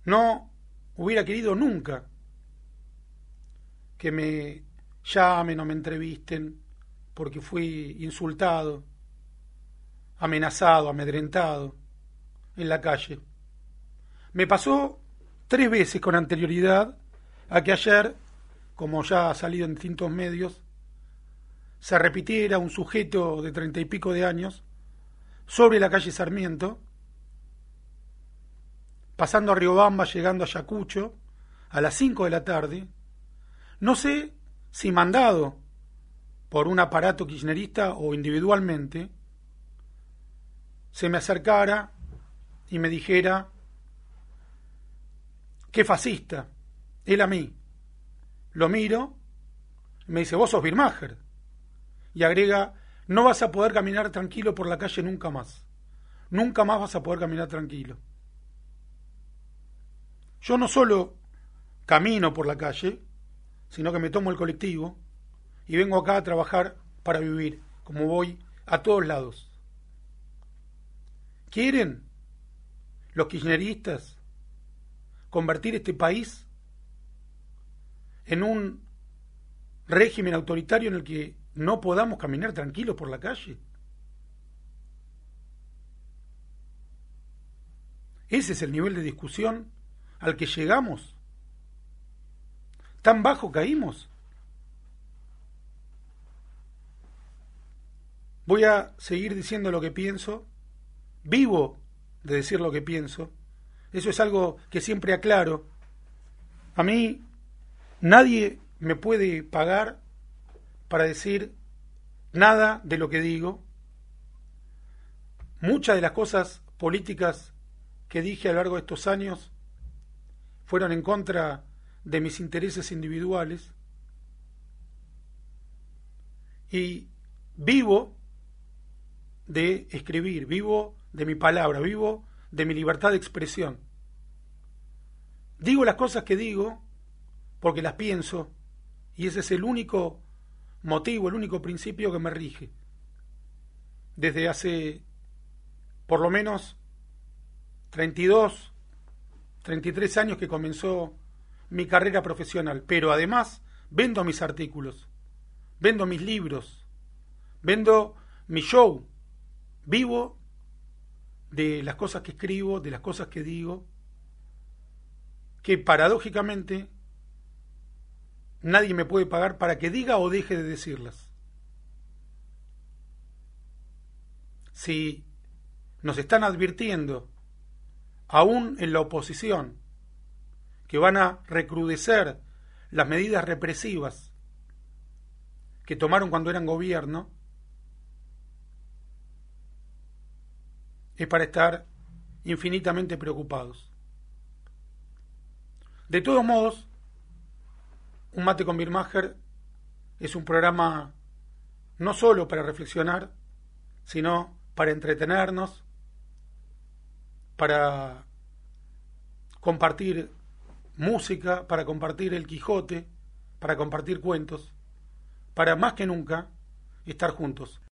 No hubiera querido nunca que me llamen o me entrevisten porque fui insultado, amenazado, amedrentado en la calle. Me pasó 3 veces con anterioridad a que ayer, como ya ha salido en distintos medios, se repitiera un sujeto de 30 y pico de años sobre la calle Sarmiento, pasando a Riobamba, llegando a Ayacucho, a las 5 de la tarde. No sé si mandado por un aparato kirchnerista o individualmente, se me acercara y me dijera: qué fascista, él a mí. Lo miro y me dice: vos sos Birmacher. Y agrega: no vas a poder caminar tranquilo por la calle nunca más. Nunca más vas a poder caminar tranquilo. Yo no solo camino por la calle, sino que me tomo el colectivo y vengo acá a trabajar para vivir, como voy a todos lados. ¿Quieren los kirchneristas convertir este país en un régimen autoritario en el que no podamos caminar tranquilos por la calle? Ese es el nivel de discusión al que llegamos. ¿Tan bajo caímos? Voy a seguir diciendo lo que pienso. Vivo de decir lo que pienso. Eso es algo que siempre aclaro. A mí nadie me puede pagar para decir nada de lo que digo. Muchas de las cosas políticas que dije a lo largo de estos años fueron en contra de mis intereses individuales. Y vivo de escribir, vivo de mi palabra, vivo de mi libertad de expresión. Digo las cosas que digo porque las pienso, y ese es el único motivo, el único principio que me rige. Desde hace por lo menos 32, 33 años que comenzó mi carrera profesional, pero además vendo mis artículos, vendo mis libros, vendo mi show, vivo de las cosas que escribo, de las cosas que digo, que paradójicamente nadie me puede pagar para que diga o deje de decirlas. Si nos están advirtiendo, aún en la oposición, que van a recrudecer las medidas represivas que tomaron cuando eran gobierno, es para estar infinitamente preocupados. De todos modos, Un mate con Birmacher es un programa no solo para reflexionar, sino para entretenernos, para compartir música, para compartir el Quijote, para compartir cuentos, para más que nunca estar juntos.